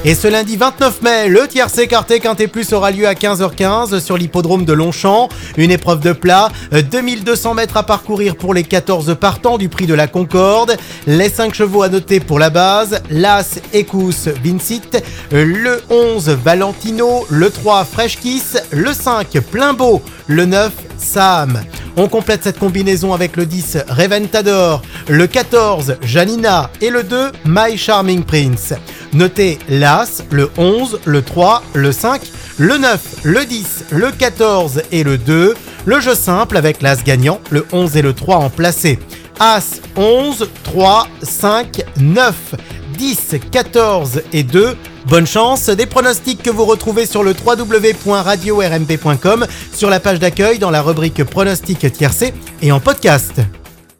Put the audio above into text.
Et ce lundi 29 mai, le tiercé Quartet Quintet Plus aura lieu à 15h15 sur l'hippodrome de Longchamp. Une épreuve de plat, 2200 mètres à parcourir pour les 14 partants du prix de la Concorde. Les 5 chevaux à noter pour la base, l'As Ecus Vincit, le 11 Valentino, le 3 Fresh Kiss, le 5 Plein-Beau, le 9 Sam. On complète cette combinaison avec le 10 Reventador, le 14 Janina et le 2 My Charming Prince. Notez l'As, le 11, le 3, le 5, le 9, le 10, le 14 et le 2. Le jeu simple avec l'As gagnant, le 11 et le 3 en placé. As, 11, 3, 5, 9, 10, 14 et 2. Bonne chance, des pronostics que vous retrouvez sur le www.radio-rmp.com, sur la page d'accueil dans la rubrique pronostics tiercé et en podcast.